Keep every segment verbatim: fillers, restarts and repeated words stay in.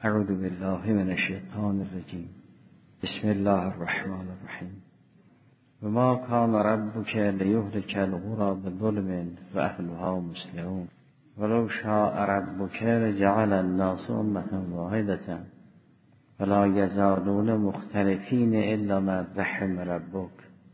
اعوذ بالله من الشیطان الرجیم. بسم الله الرحمن الرحیم. و ما کان ربک لیهلک القری بظلم و اهلها مصلحون ولو شاء ربک لجعل الناس امة واحدة ولا یزالون مختلفین الا من رحم ربک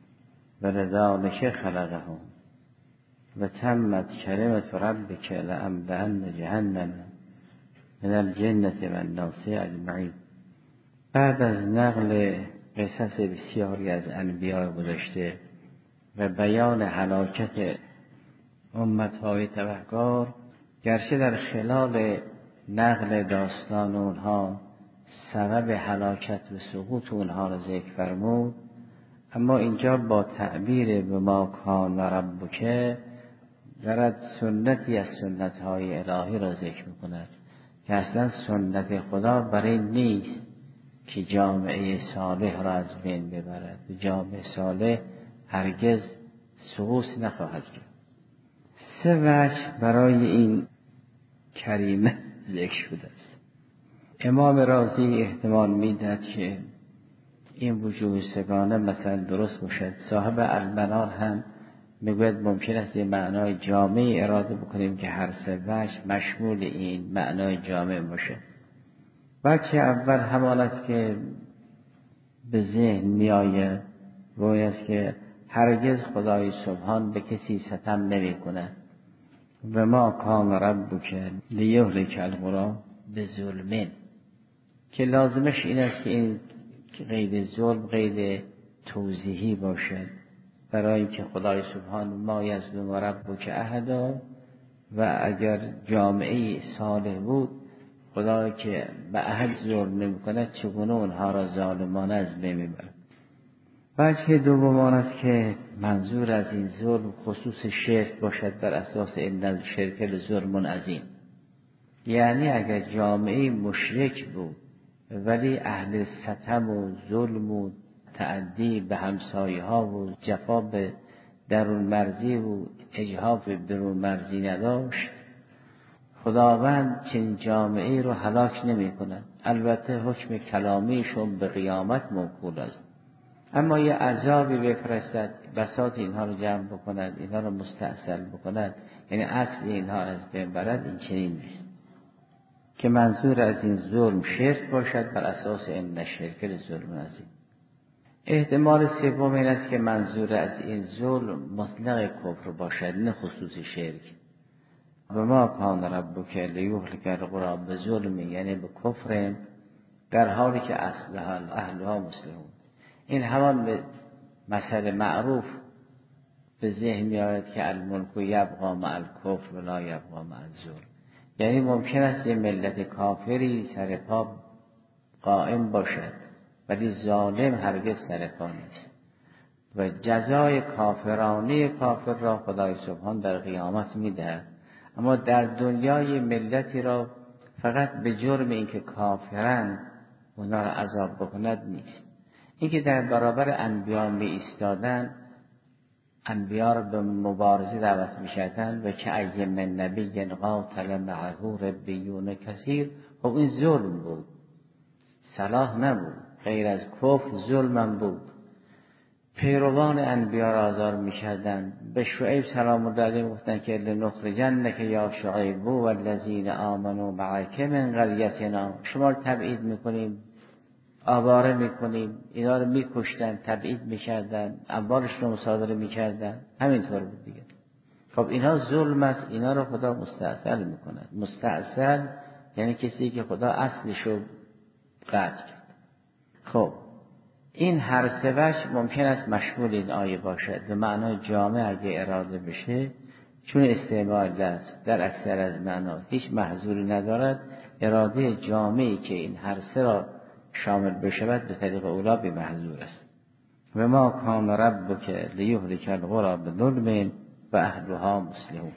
ولذلک خلقهم و تمت کلمة ربک لأملأن جهنم من الجنة و الناس اجمعین. بعد از نقل قصص بسیاری از انبیاء گذشته و بیان هلاکت امتهای تبهکار، گرچه در خلال نقل داستان اونها سبب هلاکت و سقوط اونها را ذکر فرمود، اما اینجا با تعبیر به ما کان ربک دارد سنتی از سنتهای الهی را ذکر میکند که اصلا سنت خدا برای نیست که جامعه صالح را از بین ببرد و جامعه صالح هرگز سقوط نخواهد کرد. سه وجه برای این کریمه ذکر شده است. امام رازی احتمال میدهد که این وجوه سگانه مثلا درست باشد. صاحب المنار هم میگوید ممکن است یه معنای جامعی اراده بکنیم که هر سه وجه مشمول این معنای جامع باشه. وجه اول همان است که به ذهن می آید و این است که هرگز خدای سبحان به کسی ستم نمی کند. و ما کان ربک لیهلک القری بظلم، که لازمش این است که این قید ظلم قید توضیحی باشد، برای اینکه خدای سبحان ما یظلم ربک احدا، و اگر جامعه صالح بود خدایی که به احد ظلم نمی کند چگونه اونها را ظالمانه از بین میبرد. وجه دوم آن است که منظور از این ظلم خصوص شرک باشد بر اساس ان شرک لظلم عظیم، یعنی اگر جامعه مشرک بود ولی اهل ستم و ظلم و تعدی به همسایه ها و جفا به درون مرزی و اجحاف به درون مرزی نداشت، خداوند چنین جامعه رو هلاک نمی کند. البته حکم کلامیشون به قیامت موکول است، اما یه عذابی بفرستد بساط اینها رو جمع بکند، اینها رو مستأصل بکند، یعنی اصل اینها از بین برد. این چنین نیست که منظور از این ظلم شرک باشد بر اساس ان شرک لظلم عظیم. احتمال سوم این است که منظور از این ظلم مطلق کفر باشد، نه خصوص شرک. و ما کان ربک لیهلک القری بظلم، یعنی به کفر، در حالی که اصلها اهلها مصلحون. این همان مسئله معروف به ذهن می آید که الملک یبقی مع الکفر ولا یبقی مع الظلم، یعنی ممکن است یه ملت کافری سر پا قائم باشد ولی ظالم هرگز سر پا نیست، و جزای کافرانه کافر را خدای سبحان در قیامت میدهد. اما در دنیای ملتی را فقط به جرم اینکه کافرن اونا را عذاب بکند نیست. اینکه در برابر انبیا می ایستادن، انبیا را به مبارزه دعوت می شدن و که ای من نبی قاتل معه ربیون کثیر، خب این ظلم بود، صلاح نبود، غیر از کفر ظلم بود. پیروان انبیا را آزار می کردن. به شعیب سلام الله علیه گفتن که لنخرجنک یا شعیب و الذین آمنوا معک من قریتنا، شما رو تبعید میکنیم، آواره میکنیم. اینا رو میکشتن، تبعید میکردن، اموالش رو مصادره میکردن، همینطور بود دیگه. خب اینا ظلم است، اینا رو خدا مستأصل میکند. مستأصل یعنی کسی که خدا اصلش رو قطع کرد. خب این هر سه وجه ممکن است مشمول این آیه باشد به معنای جامع اگه اراده بشه، چون استعمال است در اکثر از معنا هیچ محظوری ندارد. اراده جامعی که این هر سه را شامل بشود به طریق اولا به محظور است. و ما کان ربک لیهلک القری بظلم و اهلها مصلحون.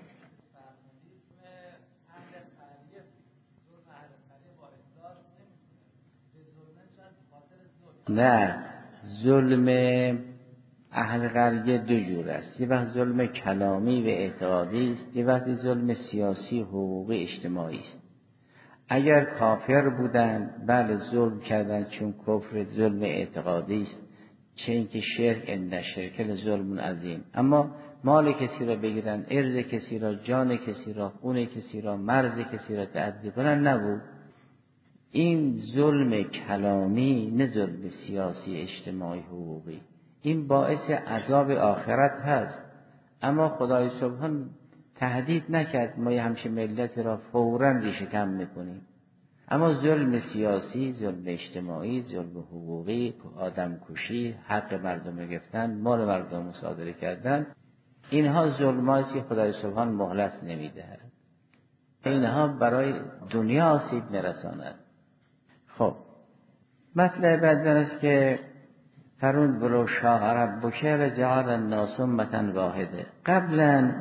نه، ظلم اهل قریه دو جور است. یه وقت ظلم کلامی و اعتقادی است، یه وقت ظلم سیاسی حقوقی اجتماعی است. اگر کافر بودن بله ظلم کردن، چون کفر ظلم اعتقادی است، چه اینکه شرک ان شرک ظلم عظیم. اما مال کسی را بگیرن، ارز کسی را، جان کسی را، خون کسی را، مرز کسی را تعدی کنن نبود. این ظلم کلامی، نه ظلم سیاسی اجتماعی حقوقی. این باعث عذاب آخرت هست. اما خدای سبحان تهدید نکرد ما یه همچین ملت را فوراً ریشه کم میکنیم. اما ظلم سیاسی، ظلم اجتماعی، ظلم حقوقی، آدم کشی، حق مردم رو گرفتن، مال مردم مصادره کردن، اینها ظلماتی که خدای سبحان مهلت نمیدهد. اینها برای دنیا آسیب نرساند. خب مطلب بعد است که فرون برو شاه ربک لجعل الناس امة واحده. قبلا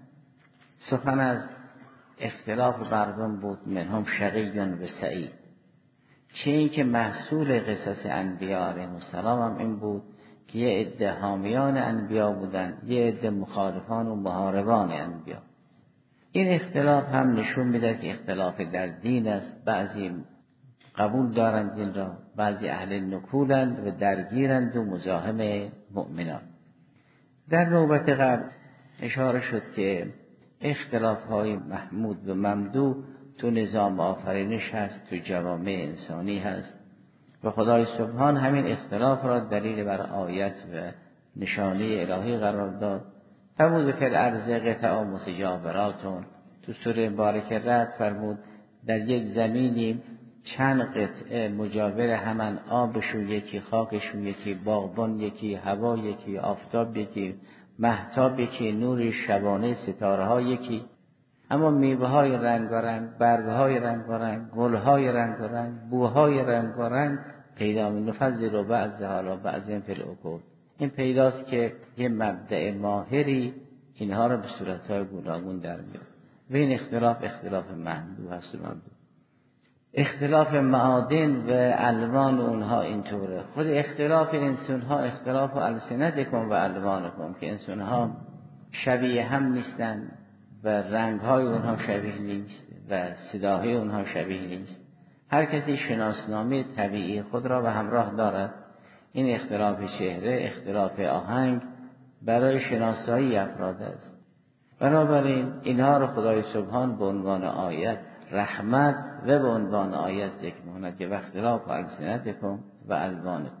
سخن از اختلاف مردم بود، منهم شقی و سعید. چه این که محصول قصص انبیاء علیهم السلام هم این بود که یه عده حامیان انبیاء بودن، یه عده مخالفان و محاربان انبیاء. این اختلاف هم نشون میده که اختلاف در دین است. بعضی قبول دارند دین را، بعضی اهل نکولند و درگیرند و مزاحم مؤمنان. در نوبت قبل اشاره شد که اختلاف های محمود و ممدوح تو نظام آفرینش هست، تو جوامع انسانی هست و خدای سبحان همین اختلاف را دلیل بر آیت و نشانه الهی قرار داد. فبود فی الارض قطع متجاوراتون، تو سوره مبارکه رد فرمود در یک زمینی چند قطعه مجاور همان، آبشون یکی، خاکشون یکی، باغبان یکی، هوا یکی، آفتاب یکی، مهتاب یکی، نور شبانه ستاره ها یکی، اما میوه های رنگارنگ، برگ های رنگارنگ، گل های رنگارنگ، بوهای رنگارنگ پیدا می نفذ رو بعض حالا بعض این فی العقول. این پیداست که یه مبدأ ماهری اینها رو به صورتهای گوناگون در میاد. و این اختلاف اختلاف ممدوح هست. ممدوح اختلاف معادن و الوان اونها اینطوره. خود اختلاف انسان ها اختلاف السنتکم و الوانکم، که انسان ها شبیه هم نیستن و رنگ های اونها شبیه نیست و صداهای اونها شبیه نیست. هر کسی شناسنامه طبیعی خود را به همراه دارد. این اختلاف چهره، اختلاف آهنگ برای شناسایی افراد است. بنابراین اینها را خدای سبحان به عنوان آیت رحمت و به عنوان آیت ذکر می‌کند که اختلاف السنتکم و الوانکم.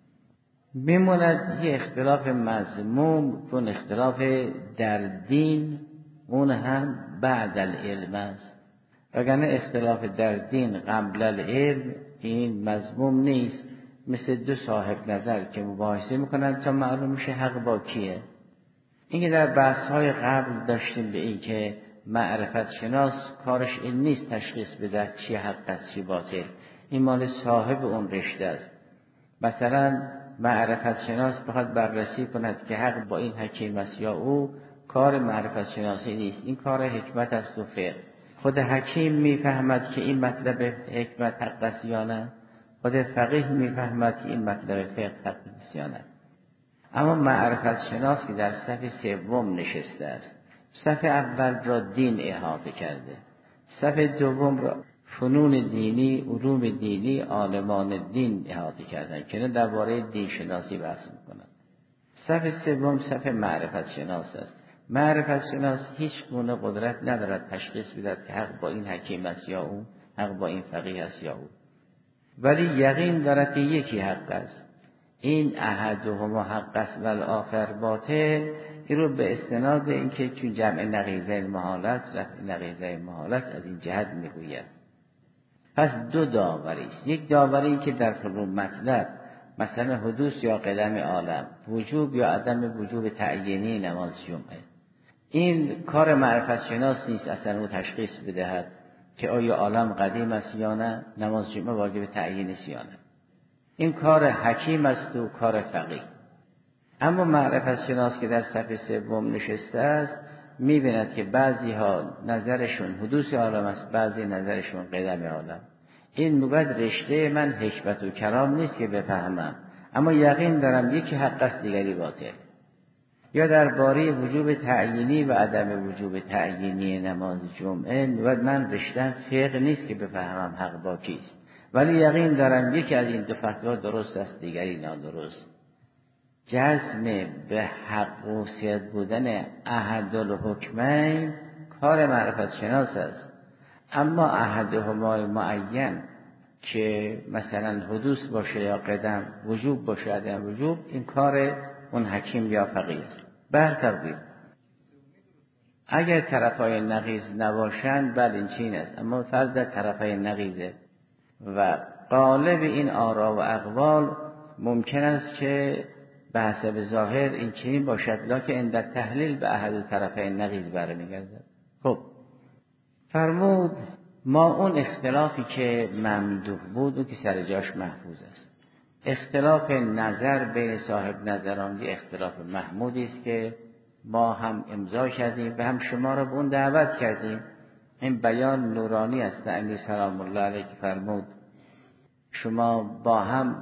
میموند یه اختلاف مذموم، کن اختلاف در دین، اون هم بعد العلم است. وگرنه اختلاف در دین قبل العلم این مذموم نیست. مثل دو صاحب نظر که مباحثه میکنن تا معلوم میشه حق با کیه. این که در بحث‌های قبل داشتیم به این که معرفت شناس کارش این نیست تشخیص بده چی حق است چی باطل. این مال صاحب اون رشته است. مثلا معرفت شناس بخواد بررسی کند که حق با این حکیم است یا او، کار معرفت شناسی نیست، این کار حکمت است و فقه. خود حکیم میفهمد که این مطلب حکمت حق است یا نه، خود فقیه میفهمد که این مطلب فقه حق است یا نه. اما معرفت شناس که در صف سوم نشسته است، صف اول را دین احاطه کرده، صف دوم را فنون دینی، علوم دینی، عالمان دین احاطه کردن که نه درباره دین شناسی بحث میکنند. صف سوم صف معرفت شناس است. معرفت شناس هیچ گونه قدرت ندارد تشخیص بدهد که حق با این حکیم است یا او، حق با این فقیه است یا او، ولی یقین دارد که یکی حق است. این احدهما حق است و الاخر باطل. این رو به استناد اینکه چون جمع نقیضه محالت، رفع نقیضه محالت از این جهت میگوید. پس دو داوری است. یک داوری این که در فروع مطلب مثلا حدوث یا قدم عالم، وجوب یا عدم وجوب تعیینی نماز جمعه، این کار معرفت شناس نیست اصلا او تشخیص بدهد که آیا عالم قدیم است یا نه، نماز جمعه واجب تعیین است یا نه. این کار حکیم است و کار فقیه. اما معرفت شناس که در صف سوم نشسته است می‌بیند که بعضی ها نظرشون حدوث عالم است، بعضی نظرشون قدم عالم. این میگوید رشته من حکمت و کرام نیست که بفهمم، اما یقین دارم یکی حق است دیگری باطل. یا درباره وجوب تعیینی و عدم وجوب تعیینی نماز جمعه میگوید من رشته‌ام فقه نیست که بفهمم حق با کیست، ولی یقین دارم یکی از این دو فتوا درست است، دیگری نادرست. جزم به حق و سیاد بودن احدالحکمین کار معرفت شناس است، اما احدهما معین که مثلا حدوث باشه یا قدم، وجوب باشه یا عدم وجوب، این کار اون حکیم یا فقیه است. بر تقدیر اگر طرفای نقیض نباشند بل این چین است، اما فرض در طرفای نقیضه و غالب این آرا و اقوال ممکن است که به حسب ظاهر این چنین باشد، لکن عند تحلیل به احد طرفین نقیض برمیگردد. خب فرمود ما اون اختلافی که ممدوح بود و که سر جاش محفوظ است، اختلاف نظر بین صاحب نظران یه اختلاف محمودی است که ما هم امضا کردیم و هم شما را به اون دعوت کردیم. این بیان نورانی است امیر سلام الله علیه که فرمود شما با هم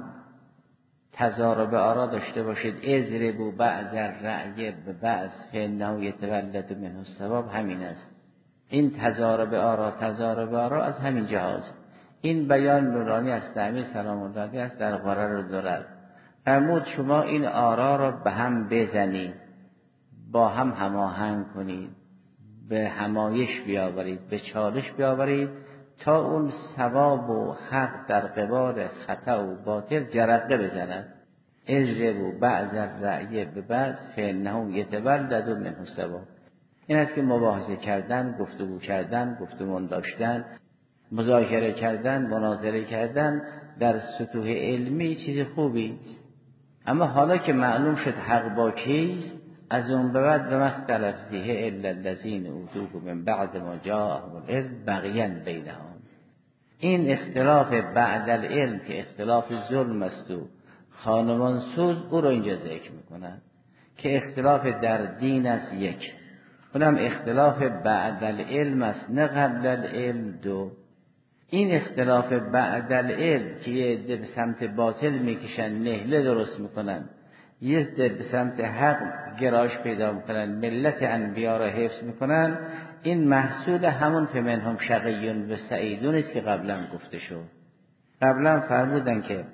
تضارب آرا داشته باشید، اضربوا بعض الرأی به بعض فانه یتولد منه الثواب. همین است، این تضارب آرا تضارب آرا از همین جهاز. این بیان نورانی است امیر سلام الله علیه است در غرر و درر. فرمود شما این آرا را به هم بزنید، با هم هماهنگ کنید، به همایش بیاورید، به چالش بیاورید تا اون ثواب و حق در قبال خطا و باطل جرقه بزند. اجربوا بعض الرأی به بعض فانه یتولد منه الثواب. این است که مباحثه کردن، گفتگو کردن، گفتمان داشتن، مذاکره کردن، مناظره کردن در سطوح علمی چیز خوبی است. اما حالا که معلوم شد حق با کیست، از اون به بعد به مختلف فیه الا الذین اوتوه من بعد ما جاءهم العلم بغیا بینهم. این اختلاف بعد العلم که اختلاف ظلم است و خانمان سوز، او رو اینجا ذکر میکنن که اختلاف در دین است یک، اونم اختلاف بعد العلم است نه قبل العلم دو. این اختلاف بعد العلم که یه عده به سمت باطل میکشن نهله درست میکنن، یه عده به سمت حق گرایش پیدا میکنن، ملت انبیا را حفظ میکنن، این محصول همون فمنهم شقیون و سعیدون است که قبلا گفته شد. قبلا فرمودن که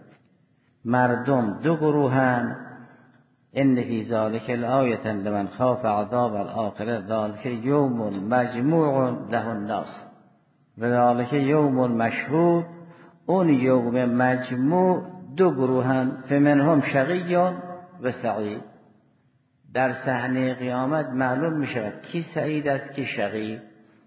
مردم دو گروهن، ان فی ذلک لآیة لمن خاف عذاب الاخره ذلک یوم مجموع له الناس و ذلک یوم مشهود. اون یوم مجموع دو گروهن، فمنهم شقیون و سعید. در صحنه قیامت معلوم می شود کی سعید است کی شقی.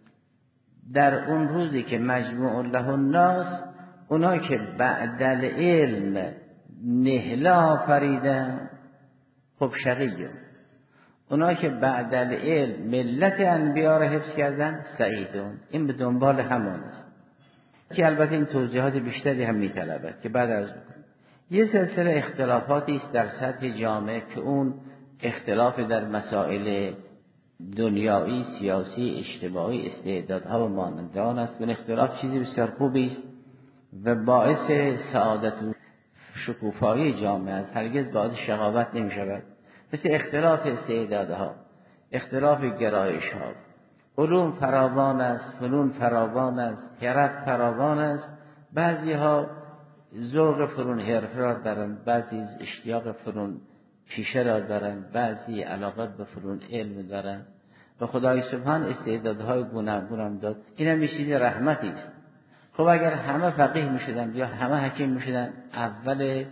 در اون روزی که مجموع له الناس، اونا که بعد العلم نهله آفریدن خب شقیون، اونا که بعد العلم ملت انبیا را حفظ کردن سعیدون. این به دنبال همان است که البته این توضیحات بیشتری هم می طلبد که بعد از بکنم. یه سلسله اختلافاتی است در سطح جامعه که اون اختلاف در مسائل دنیایی، سیاسی، اجتماعی، استعدادها و مانند آن است. اون اختلاف چیزی بسیار خوبی است و باعث سعادت و شکوفایی جامعه است، هرگز باعث شقاوت نمی شود. مثل اختلاف استعدادها، اختلاف گرایش ها. علوم فراوان است، فنون فراوان است، حرف فراوان است. بعضی ها ذوق فنون حرفه را دارند، بعضی اشتیاق فنون پیشه را دارند، بعضی علاقت به فنون علم دارند و خدای سبحان استعدادهای گوناگون هم داد. این هم چیز رحمتی است. خب اگر همه فقیه میشدن یا همه حکیم میشدن، اول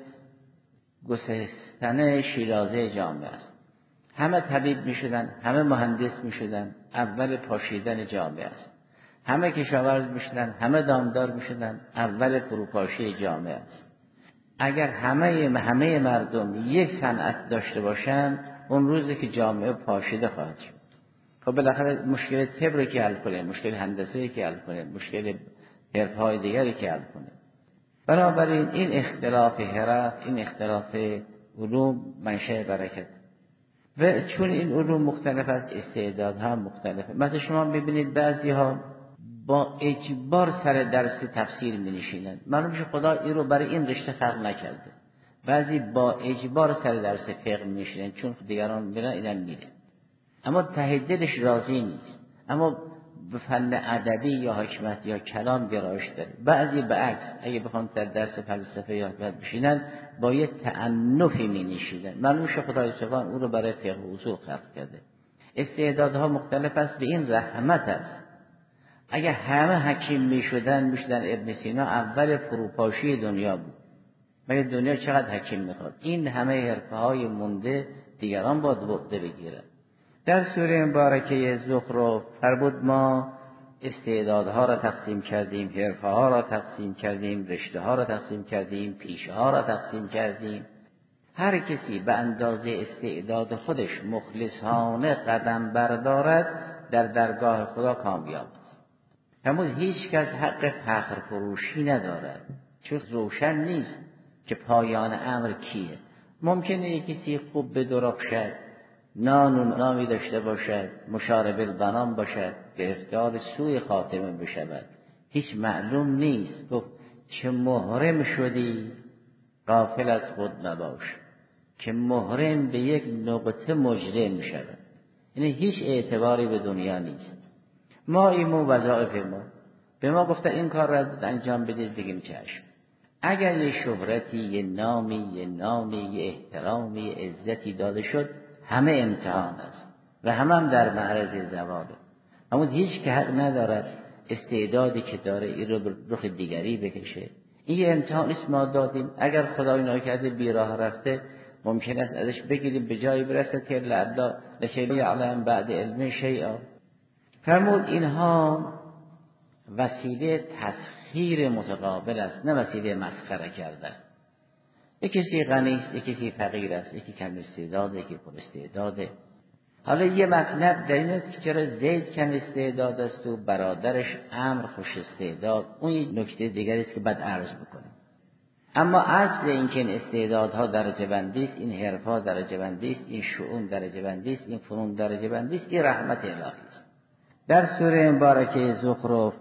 گسستن شیرازه جامعه است. همه طبیب میشدن، همه مهندس میشدن، اول پاشیدن جامعه است. همه کشاورز میشدن، همه دامدار میشدن، اول فروپاشی جامعه است. اگر همه همه مردم یک صنعت داشته باشند، اون روزی که جامعه پاشیده خواهد شد. خب بالاخره مشکل طب رو که حل کنه، مشکل هندسه که حل کنه، مشکل حرفهای دیگری که حل کنه. بنابراین این اختلاف حرف، این اختلاف علوم منشأ برکت و چون این علوم مختلف است، استعدادها مختلفه. مثلا شما ببینید بعضی ها با اجبار سر درس تفسیر می نشینند. معلوم شه خدا این رو برای این رشته خلق نکرده. بعضی با اجبار سر درس فقه میشینن چون دیگران میرن اینم میره، اما ته دلش راضی نیست، اما به فن ادبی یا حکمت یا کلام گرایش داره. بعضی به عکس اگه بخوام در درس فلسفه یا حکمت بشینن با یه تعنفی می نشینن. معلوم شه خدای سبحان او رو برای فقه و اصول خلق کرده. استعدادها مختلف است، به این رحمت است. اگه همه حکیم می شدن می شدن ابن سینا اول فروپاشی دنیا بود. مگه دنیا چقدر حکیم میخواد؟ این همه حرفه های مونده دیگران باید بوده بگیرن. در سوره مبارکه زخرف فرمود ما استعدادها را تقسیم کردیم، حرفه ها را تقسیم کردیم، رشته ها را تقسیم کردیم، پیشه ها را تقسیم کردیم. هر کسی به اندازه استعداد خودش مخلصانه قدم بردارد در درگاه خدا کامیاب است. فرمود هیچ کس حق فخر فروشی ندارد، چون روشن نیست که پایان امر کیه. ممکنه یک کسی خوب بدرخشد، نان و نامی داشته باشد، مشارب البنان باشد، گرفتار سوی خاتمه بشود، هیچ معلوم نیست. گفت چه محرم شدی غافل از خود نباش، که محرم به یک نقطه مجرم میشود. یعنی هیچ اعتباری به دنیا نیست. ما ایمو وظایف ما به ما گفتن این کار را انجام بدید، بگیم چشم. اگر یه شهرتی، یه نامی، یه نامی، یه احترامی، یه عزتی داده شد، همه امتحان است و همه هم در معرض زواله. اما هیچ که حق ندارد استعدادی که داره این رو به رخ دیگری بکشه. این یه امتحان است ما دادیم. اگر خدای ناکرده بی راه رفته ممکن است ازش بگیریم به جایی برسه که لعلا لکی یعلم بعد علم شیئا. فرمود اینها وسیله تسخیر متقابل است، نه وسیله مسخره کردن. یک کسی غنی است، یک کسی فقیر است، یکی کم استعداده، یکی پر استعداده. حالا یه مطلب در این است که چرا زید کم استعداد است و برادرش عمرو خوش استعداد، اون یک نکته دیگری است که بعد عرض میکنیم. اما اصل این که این استعدادها درجه بندی است، این حرفها درجه بندی است، این شؤون درجه بندی است، این فنون درجه بندی است، این رحمت الهی است. در سوره مبارکه زخرف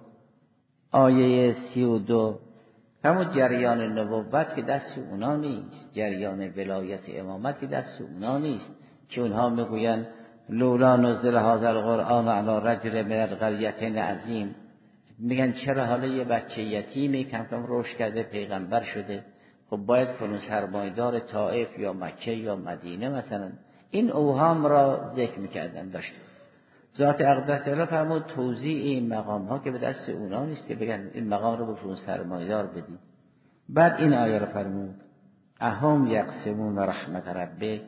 آیه سی و دو همون جریان نبوت که دست اونا نیست، جریان ولایت امامت که دست اونا نیست که اونها میگوین لولا نزل هذا القرآن علی رجل من القریتین عظیم. میگن چرا حالا یه بچه یتیمی کم کم رشد کرده پیغمبر شده، خب باید فلان سرمایدار طائف یا مکه یا مدینه مثلا. این اوهام را ذکر میکردن داشت. ذات اقدس الله فرمود توزیع این مقام ها که به دست اونا نیست که بگن این مقام رو به فلان سرمایدار بدید. بعد این آیه رو فرمود اهم یقسمون رحمت ربک،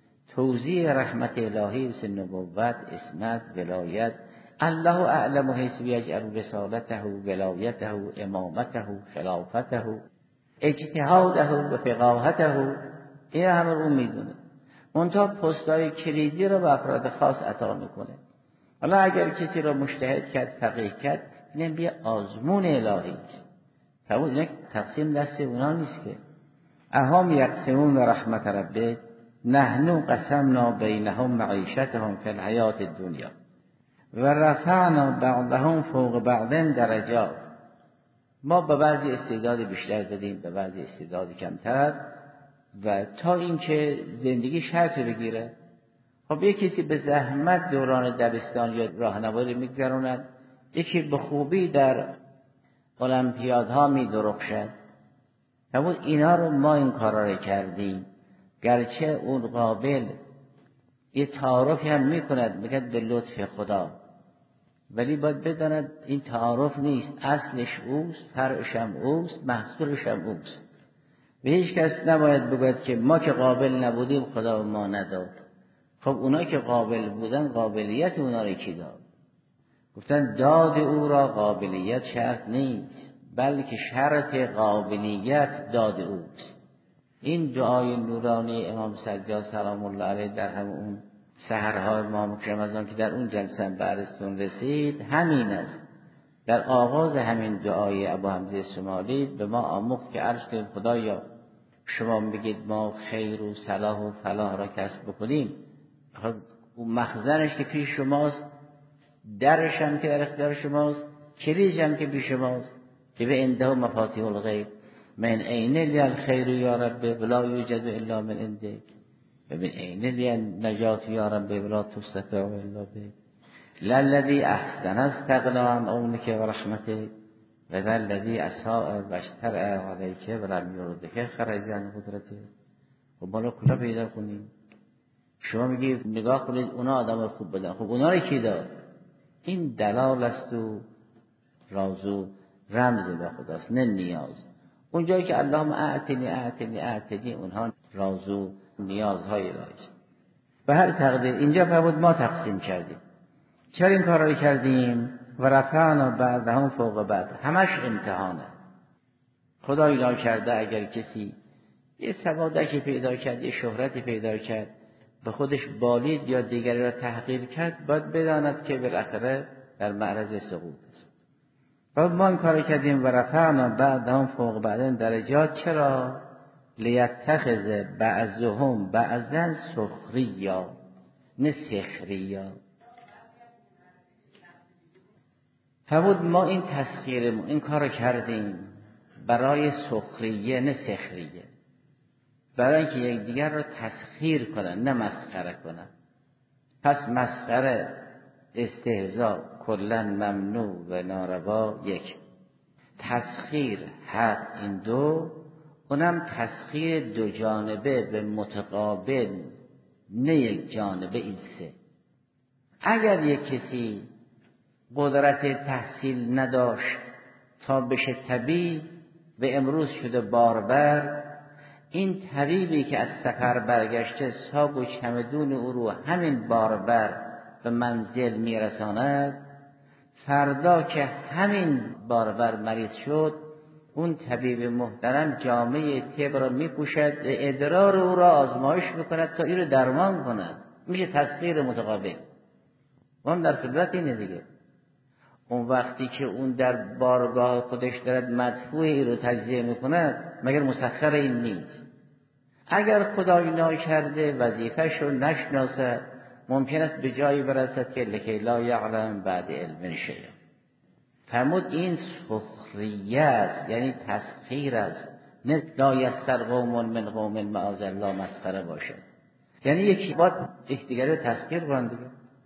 توزیع رحمت الهی است، نبوت، اسمت، ولایت. الله اعلم حیث یجعل رسالته ولایته امامته خلافته اجتهاده و فقاهته. این همه رو میدونه. منتها پستای کلیدی رو به افراد خاص عطا میکنه. حالا اگر کسی رو مجتهد کرد، فقیه کرد، اینم بیا آزمون الهی است. فرمود اینه تقسیم دست اونا نیست که. اهم یقسمون رحمت ربک نحن قسمنا بینهم معیشتهم فی الحیات الدنیا و رفعنا بعضهم فوق بعض درجات. ما به بعضی استعداد بیشتر دادیم، به بعضی استعداد کمتر، و تا اینکه زندگی شرط بگیره. خب یک کسی به زحمت دوران دبستان یا راهنمایی میگذروند، یکی به خوبی در المپیادها میدرخشد. همون اینا رو ما این کارا رو کردیم. گرچه اون قابل یه تعارفی هم میکند، میگد به لطف خدا، ولی باید بداند این تعارف نیست، اصلش اوست، فرعش هم اوست، محصولش هم اوست. و هیچ کس نباید بگوید که ما که قابل نبودیم خدا ما نداد. خب اونا که قابل بودن قابلیت اونا رو کی داد؟ گفتن داد او را قابلیت شرط نیست، بلکه شرط قابلیت داد اوست. این دعای نورانی امام سجاد سلام الله علیه در همون اون سحرهای امام رمضان که در اون جلسه برستون رسید همین است. در آغاز همین دعای ابو حمزه شمالی به ما آموخت که عرض کنیم خدایا شما میگید ما خیر و صلاح و فلاح را کسب بکنیم، اون مخزنش که پیش شماست، درش هم که در اختیار شماست، کلیدش هم که پیش شماست که به عنده مفاتیح الغیب. من عین لی الخیر یا رب ولا یوجد الا من عندک و من عین لی النجات یا رب ولا تستطاع الا بک للذی احسن استغنى عن عونک و رحمتک و للذی اساء و اشترع علیک و لم یردک خرج عن قدرتک. خب بالا کجا پیدا کنیم؟ شما میگی نگاه کنید اونا آدم خوب بدن، خب اونا رو کی داد؟ این دلال است و راز و رمز به خداست، نه نیاز. اون جایی که اللهم اعطنی اعطنی اعطنی، اونها راز و نیازهای الهیست. به هر تقدیر اینجا فرمود ما تقسیم کردیم. چرا این کار رو کردیم؟ و رفعنا بعضهم فوق بعض، همش امتحانه. خدا اینا کرده اگر کسی یه سوادکی پیدا کرد، یه شهرتی پیدا کرد، به خودش بالید یا دیگری را تحقیر کرد، باید بداند که بالاخره در معرض سقوط است. بعد ما این کار کردیم و رفعنا بعضهم فوق بعض درجات. چرا؟ لیتخذ بعضهم بعضا سخریا نه سخریا. فرمود ما این تسخیر این کار کردیم برای سخریه نه سخریه، برای اینکه یکدیگر رو تسخیر کنن نه مسخره کنن. پس مسخره استهزاء کلا ممنوع و ناروا یک، تسخیر حق این دو، اونم تسخیر دو جانبه به متقابل نه یک جانبه این سه. اگر یک کسی قدرت تحصیل نداشت تا بشه طبیب و امروز شده باربر، این طبیبی که از سفر برگشته ساگ و چمدون او رو همین باربر به منزل میرساند، فردا که همین باربر مریض شد، اون طبیب محترم جامعه طب را میپوشد، ادرار او را آزمایش میکند تا این رو درمان کند. میشه تسخیر متقابل. اون در خدمت اینه دیگه. اون وقتی که اون در بارگاه خودش دارد مدفوع این رو تجزیه میکند، مگر مسخر این نیست؟ اگر خدای ناکرده وظیفه‌ش رو نشناسه، ممکن است به جایی برسد که لکی لا یعلم بعد علم شیء. فرمود این سخریه است، یعنی تسخیر است، نه لا یسخر قوم من قوم معاذ الله مسخره باشد. یعنی یکی باید یکدیگر رو تسخیر کنند دیگه.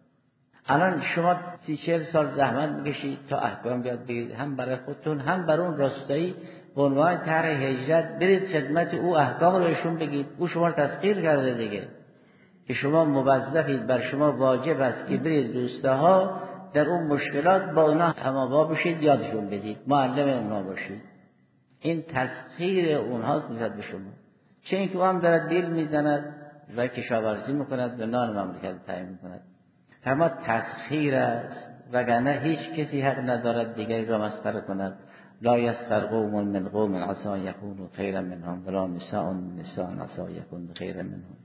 الان شما سی چهل سال زحمت میکشید تا احکام بیاد بگید، هم برای خودتون هم برای اون راستایی به عنوان طرح هجرت برید خدمت او احکام رو بهشون بگید. او شما رو تسخیر کرده دیگه، که شما موظفید، بر شما واجب است که برید دوستاها در اون مشکلات با اونا هماوا بشید، یادشون بدید، معلم اونها باشید. این تسخیر اونهاست نسبت به شما. چه اینکه او هم دارد دیل میزند و کشاورزی میکند و نان مملکت تعیین میکند. فرما تسخیر است، وگرنه هیچ کسی حق ندارد دیگری را مسخره کند. لا یسخر قوم من قوم عسى یکونوا خیرا منهم ولا نساء من نساء عسى یکن خیرا منهم.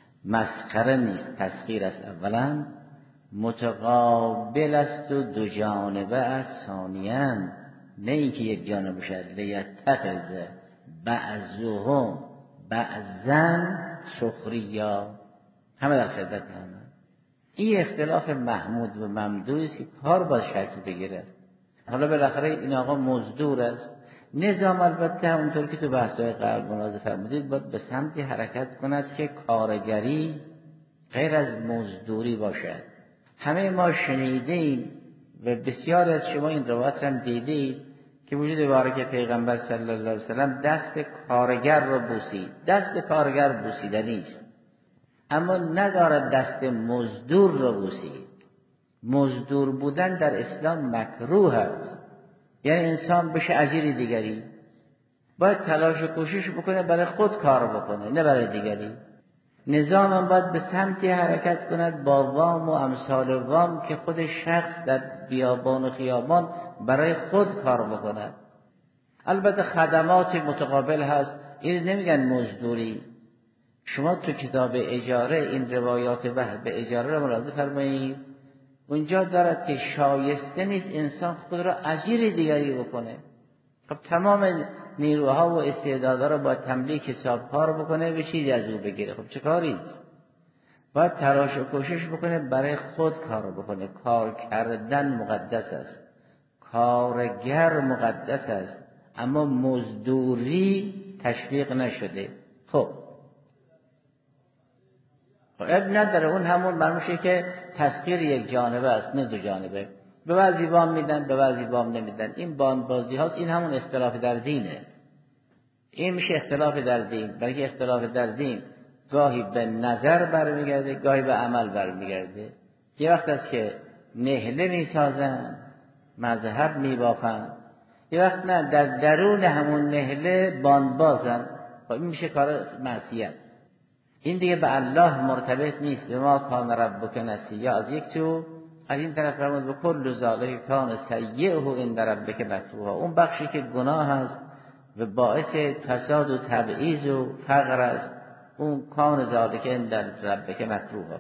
مسخره نیست، تسخیر است. اولا متقابل است و دو جانبه است. ثانیاً نه اینکه یک جانبه باشد. لیتخذ بعضهم بعضا سخریا، همه در خدمت همه. این اختلاف محمود و ممدوحی است که کار باید شکل بگیره. حالا بالاخره این آقا مزدور است. نظام البته همونطور که تو بحث‌های قبل ملاحظه فرمودید باید به سمتی حرکت کند که کارگری غیر از مزدوری باشد. همه ما شنیدیم و بسیار از شما این روایت هم دیدید که وجود بارک پیغمبر صلی الله علیه وسلم دست کارگر رو بوسید. دست کارگر بوسیدنی است، اما ندارد دست مزدور رو بوسید. مزدور بودن در اسلام مکروه است، یعنی انسان بشه اجیر دیگری. باید تلاش و کوشش بکنه برای خود کار بکنه، نه برای دیگری. نظام هم باید به سمتی حرکت کند با وام و امثال وام که خود شخص در بیابان و خیابان برای خود کار بکند. البته خدمات متقابل هست، این نمیگن مزدوری. شما تو کتاب اجاره این روایات وهب اجاره را ملاحظه فرمایید، اونجا دارد که شایسته نیست انسان خود را اجیر دیگری بکنه. خب تمام نیروها و استعدادها را با تملیک حساب کار بکنه و چیزی از او بگیره. خب چه کاری؟ باید تلاش و کوشش بکنه برای خود کار بکنه. کار کردن مقدس است، کارگر مقدس است، اما مزدوری تشویق نشده. خب اب نداره، اون همون برمیشه که تسخیر یک جانبه است نه دو جانبه. به بعضی وام میدن به بعضی وام نمیدن. این باندبازی هاست. این همون اختلاف در دینه. این میشه اختلاف در دین. برای اختلاف در دین گاهی به نظر برمیگرده گاهی به عمل برمیگرده. یه وقت است که نهله میسازن مذهب میبافن، یه وقت نه در درون همون نهله باندبازن. خب این میشه کار معصیت. این دیگه به الله مرتبط نیست. به ما کان ربک نسیا از یک تو، از این طرف فرمود به کل ذالک کان سیئه عند ربک مکروها. اون بخشی که گناه است و باعث فساد و تبعیض و فقر است، اون کان ذالک عند ربک مکروها.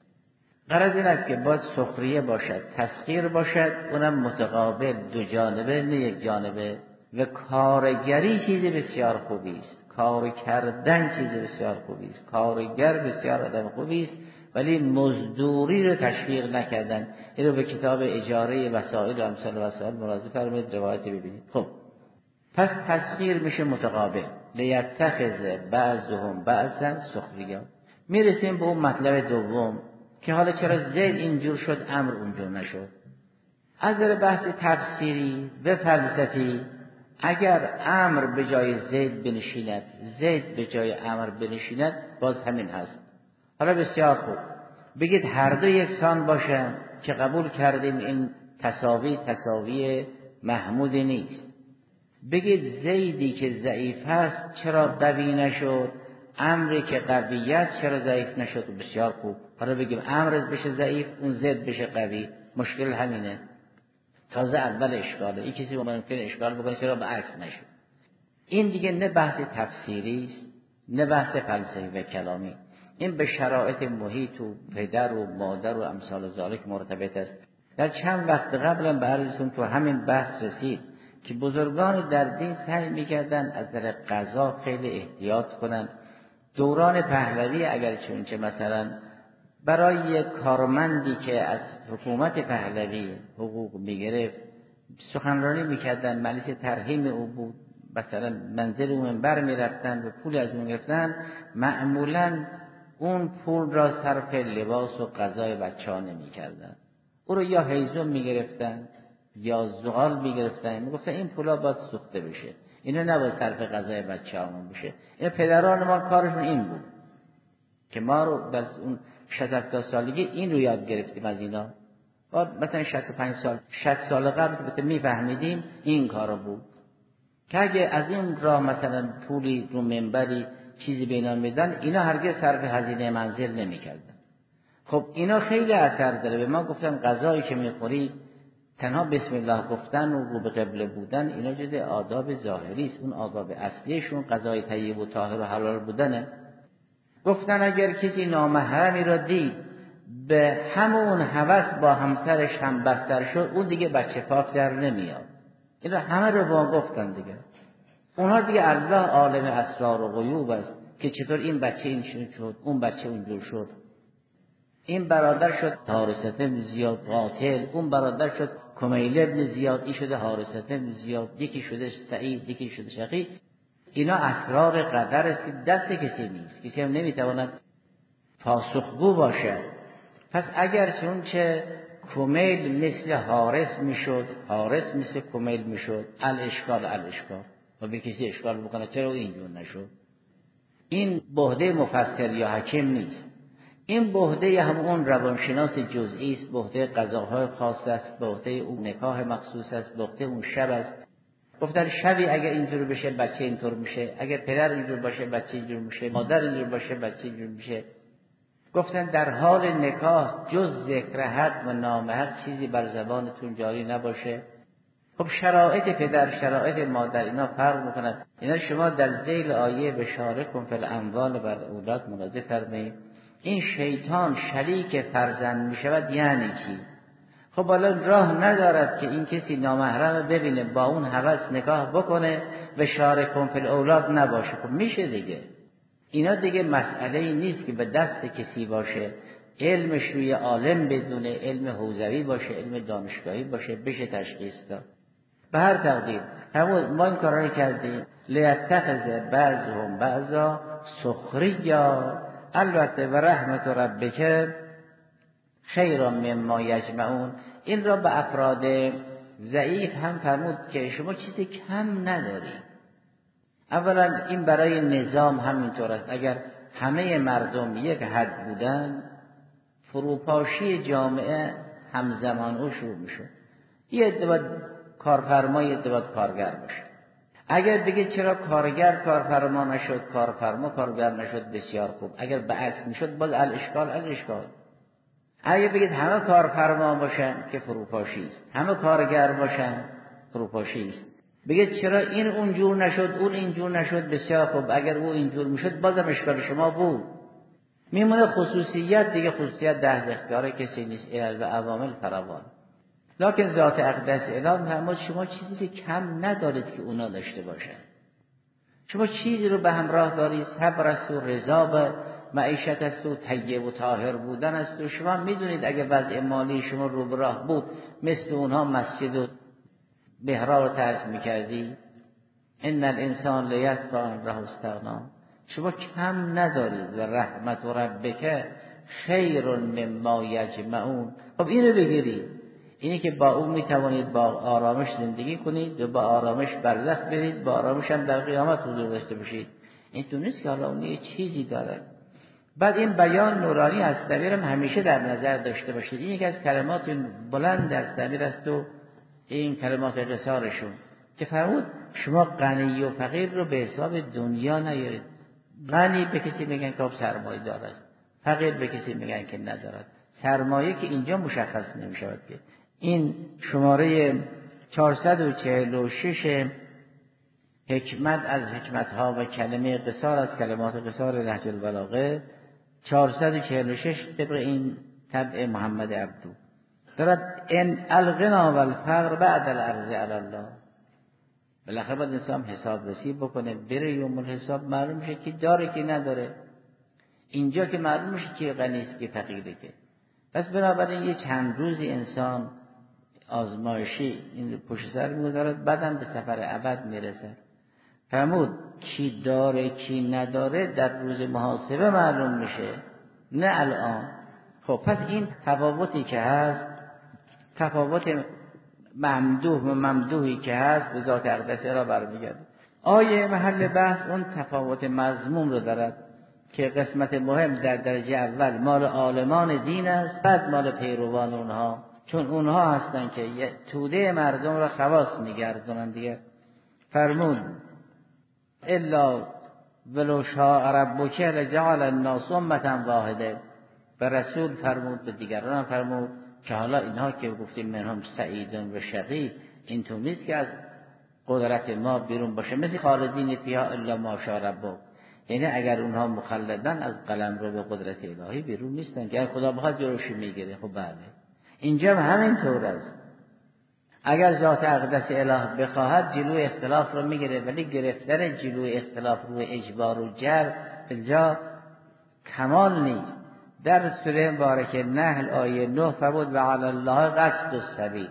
غرض این است که باید سخریه باشد، تسخیر باشد، اونم متقابل، دو جانبه نه یک جانبه. و کارگری چیز بسیار خوبی است، کار کردن چیز بسیار خوبی است، کارگر بسیار آدم خوبی است، ولی مزدوری رو تشویق نکردن. این رو به کتاب اجاره وسائل و امثال وسائل مراجعه فرمایید، روایت ببینید. خب پس تسخیر میشه متقابل، لیتخذ بعضهم بعضا سخریا. میرسیم به اون مطلب دوم که حالا چرا زید اینجور شد امر اونجور نشد. از نظر بحث تفسیری و فلسفی اگر امر به جای زید بنشیند، زید به جای امر بنشیند، باز همین هست. حالا بسیار خوب بگید هر دو یکسان باشن که قبول کردیم این تساوی تساوی محمودی نیست. بگید زیدی که ضعیف است چرا قوی نشد، امری که قویت چرا ضعیف نشد. بسیار خوب. حالا بگیم امر بشه ضعیف اون زید بشه قوی. مشکل همینه. تازه اول اشکاله. این کسی ممکن اشکال بکنه چرا به عکس نشد. این دیگه نه بحث تفسیری است نه بحث فلسفی و کلامی. این به شرایط محیط و پدر و مادر و امثال ذالک مرتبط است. در چند وقت قبلا به عرضتون تو همین بحث رسید که بزرگان در دین سعی میکردن از در قضا خیلی احتیاط کنن. دوران پهلوی اگر چونچه مثلا برای یک کارمندی که از حکومت پهلوی حقوق میگرفت سخنرانی میکردن، مجلس ترحیم او بود، مثلا منزل او منبر میرفتن و پول از اون گرفتن، معمولا اون پول را صرف لباس و غذای بچه ها نمیکردن. او رو یا هیزم میگرفتن یا زغال میگرفتن، میگفتن این پولا باید سوخته بشه، اینا نباید صرف غذای بچه هامون بشه. این پدران ما کارشون این بود که ما رو در اون شصت هفتاد سالگی این رو یاد گرفتیم از اینا. مثلا شصت و پنج سال شصت سال قبل که میفهمیدیم این کارو بود که اگه از این راه مثلا پولی رو منبری چیزی به اینا میدن، اینا هرگز صرف هزینه منزل نمیکردن. خب اینا خیلی اثر داره. به ما گفتن غذایی که میخوری تنها بسم الله گفتن و رو به قبله بودن اینا جز آداب ظاهری است. اون آداب اصلیشون غذای طیب و طاهر و حلال بودنه. گفتن اگر کسی نامحرمی را دید به همون هوس با همسرش هم بستر شد، اون دیگه بچه پاک در نمیاد. این را همه رو با گفتن دیگه. اونها دیگه الله عالم اسرار و غیوب است که چطور این بچه این شد اون بچه اونجور شد. این برادر شد حارثة بن زیاد قاتل، اون برادر شد کمیل ابن زیاد، این شده حارثة بن زیاد، یکی شده سعید، یکی شده شقیق. اینا اسرار قدر است که دست کسی نیست، کسی هم نمیتواند پاسخگو باشد. پس اگر چون چه کمیل مثل حارث میشد، حارث مثل کمیل میشد، الاشکال الاشکال و به کسی اشکال بکنه چرا اینجور نشد. این بهده مفسر یا حکیم نیست. این بهده هم اون روانشناس جزئی است، بهده قضاهای خاص است، بهده اون نکاح مخصوص است، بهده اون شب است. گفتن شبی اگر اینجور بشه بچه اینطور میشه، اگر پدر اینجور باشه بچه اینجور میشه، مادر اینجور باشه بچه اینجور میشه. گفتن در حال نکاح جز ذکر حق و نام حق چیزی بر زبانتون جاری نباشه. خب شرایط پدر شرایط مادر اینا فرق میکنن. اینا شما در ذیل آیه بشارکم فی الاموال بر اولاد ملاحظه فرمایید. این شیطان شریک فرزند میشود یعنی چی؟ خب حالا راه ندارد که این کسی نامحرم ببینه با اون هوس نکاح بکنه و شارکم فی الاولاد نباشه. خب میشه دیگه. اینا دیگه مسئله ای نیست که به دست کسی باشه، علمش روی عالم بدونه، علم حوزوی باشه، علم دانشگاهی باشه، بشه تشخیص داد. به هر تقدیر همون ما این کارا رو کردیم لیتخذ بعضهم بعضا سخریا. البته و رحمت ربک خیر مما یجمعون، این را به افراد ضعیف هم فرمود که شما چیزی کم ندارید. اولا این برای نظام همینطور است، اگر همه مردم یک حد بودن فروپاشی جامعه همزمان او شروع میشد. یه عده باید کارفرما، یه عده باید کارگر باشه. اگر بگید چرا کارگر کارفرما نشد، کارفرما کارگر نشد، بسیار خوب. اگر به عکس میشد باز الاشکال الاشکال. اگر بگید همه کارفرما باشن که فروپاشی است، همه کارگر باشن فروپاشی است. بگید چرا این اونجور نشد اون اینجور نشد، بسیار خوب. اگر او اینجور میشد بازم اشکال شما بود. میمونه خصوصیت دیگه، خصوصیت ده اختیار کسی نیست، علل و عوامل فراوان. لکن ذات اقدس اله فرمود شما چیزی که کم ندارید که اونا داشته باشن. شما چیزی رو به همراه دارید، صبر است و رضا به معیشت است و طیب و طاهر بودن است و شما میدونید اگه وضع مالی شما رو به راه بود مثل اونها مسجد و محراب رو ترک میکردی. ان الانسان لیطغی ان رآه استغنا. شما کم ندارید و رحمت ربک خیر مما یجمعون. خب اینو بگیرید، اینی که با اون میتوانید با آرامش زندگی کنید و با آرامش برزخ برید، با آرامش هم در قیامت حضور داشته باشید. این تو نیست که حالا اون یه چیزی داره. بعد این بیان نورانی از دبیر هم همیشه در نظر داشته باشید. این یکی از کلمات بلند از دبیر است و این کلمات قصارشون که فرمود شما غنی و فقیر رو به حساب دنیا نیارید. غنی به کسی میگن که سرمایه دار است، فقیر به کسی میگن که ندارد. سرمایه که اینجا مشخص نمیشود. که این شماره چهارصد و چهل و شش حکمت از حکمتها و کلمه قصار از کلمات قصار نهج البلاغه، چهارصد و چهل و شش طبق این طبع محمد عبدو دارد ان الغنا و الفقر بعد العرض علی الله. بالاخره باید انسان حساب رسی بکنه، بره یوم الحساب معلوم میشه کی داره کی نداره. اینجا که معلوم میشه کی غنی است کی فقیره. که پس بنابراین یه چند روزی انسان آزمایشی این پشت سر میگذارد، بعدم به سفر ابد میرسه. فرمود کی داره کی نداره در روز محاسبه معلوم میشه، نه الان. خب پس این تفاوتی که هست، تفاوت ممدوح و ممدوحی که هست به ذات اقدس را برمیگرده. آیه محل بحث اون تفاوت مذموم رو دارد که قسمت مهم در درجه اول مال عالمان دین است، بعد مال پیروان اونها، چون اونها هستن که توده مردم را خواص میگردونن دیگه. فرمود الا ولو شاء ربک لجعل الناس امة واحده. به رسول فرمود، به دیگران فرمود که حالا اینها که گفتیم منهم سعید و شقی، این تو نیست که از قدرت ما بیرون باشه، مثل خالدین فیها الا ما شاء ربک. یعنی اگر اونها مخلدن از قلم رو به قدرت الهی بیرون نیستن که خدا بخواد جلوش میگیره. خب بله اینجا هم همین طور است. اگر ذات اقدس اله بخواهد جلوی اختلاف رو میگیره، ولی گرفتن جلوی اختلاف رو اجبار و جبر اینجا کمال نیست. در سوره مبارکه نحل آیه نه فرمود و علی الله قصد السبیل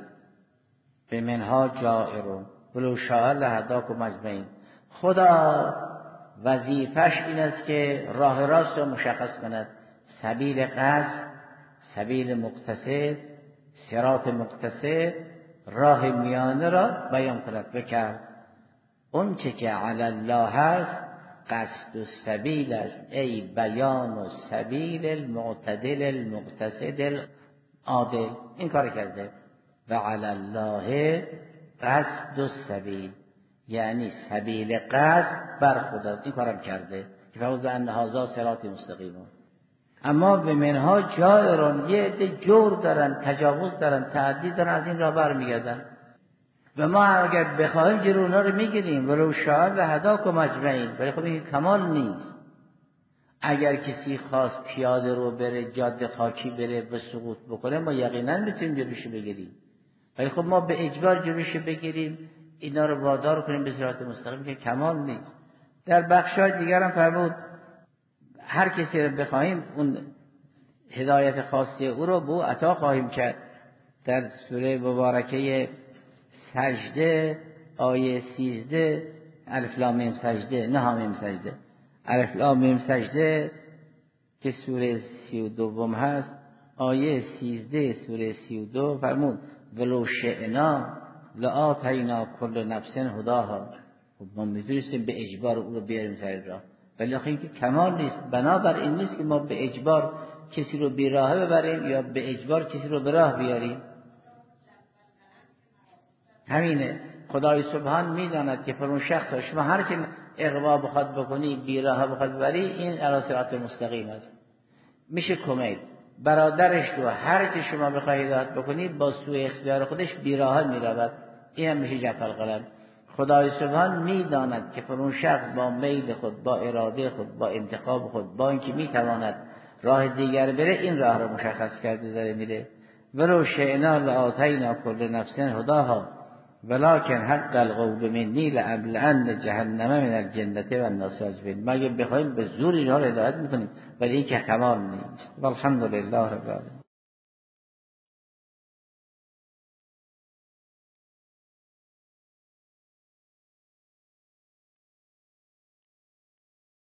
بمنها جائرون ولو شاء لهداکم اجمعین. خدا وظیفش این است که راه راست رو مشخص کند، سبیل قصد، سبیل مقتصد، صراط مقتصد، راه میانه را بیان کند. بکرد اون چه که علی الله هست قصد السبیل است، ای بیان السبیل المعتدل المقتصد العادل. این کار کرده و علی الله قصد السبیل، یعنی سبیل قصد بر خدا. این کارم کرده که فوز ان هذا صراط مستقیم. اما به منها جائرون، یه عده جور دارن، تجاوز دارن، تعدی دارن، از این راه برمیگردن. و ما اگر بخواهیم جلو اونا رو میگیریم ولو شاء لهداکم اجمعین. ولی خب این کمال نیست. اگر کسی خواست پیاده رو بره، جاده خاکی بره و سقوط بکنه، ما یقینا میتونیم جلوش بگیریم. ولی خب ما به اجبار جلوش بگیریم، اینا رو وادار کنیم به صراط مستقیم، که کمال نیست. در بخشای دیگر هم فرمود هر کسی رو بخواهیم اون هدایت خاصی او رو به او عطا خواهیم کرد. در سوره مبارکه سجده آیه سیزده الف لام میم سجده نه ها میم سجده الف لام میم سجده که سوره سی و دوم هست آیه سیزده سوره سی و دو فرمود ولو شئنا لآتینا کل نفس هداها. خب ما میتونستیم به اجبار او رو بیاریم سر راه، ولی آخه این که کمال نیست. بنابر این نیست که ما به اجبار کسی رو بی راه ببریم یا به اجبار کسی رو به راه بیاریم. همینه. خدای سبحان میداند که پر اون شخص شما هر که اغوا بخواد بکنی بی راه بخواد ببری این علی صراط مستقیم است. میشه کمیل برادرش رو هر که شما بخواید هدایت بکنی با سوء اختیار خودش بی راه میرود، این هم میشه جفر قلم. خدای سبحان میداند که پر اون شخص با میل خود با اراده خود با انتخاب خود با اینکه میتواند راه دیگر بره این راه رو مشخص کرده داره میره. ولو شئنا لآتینا کل نفس هداها ولکن حق القول منی لأملأن جهنم من الجنة والناس اجمعین. مگه بخوایم به زور اینها رو هدایت میکنیم، ولی این که کمال نیست. والحمد لله رب العالمین.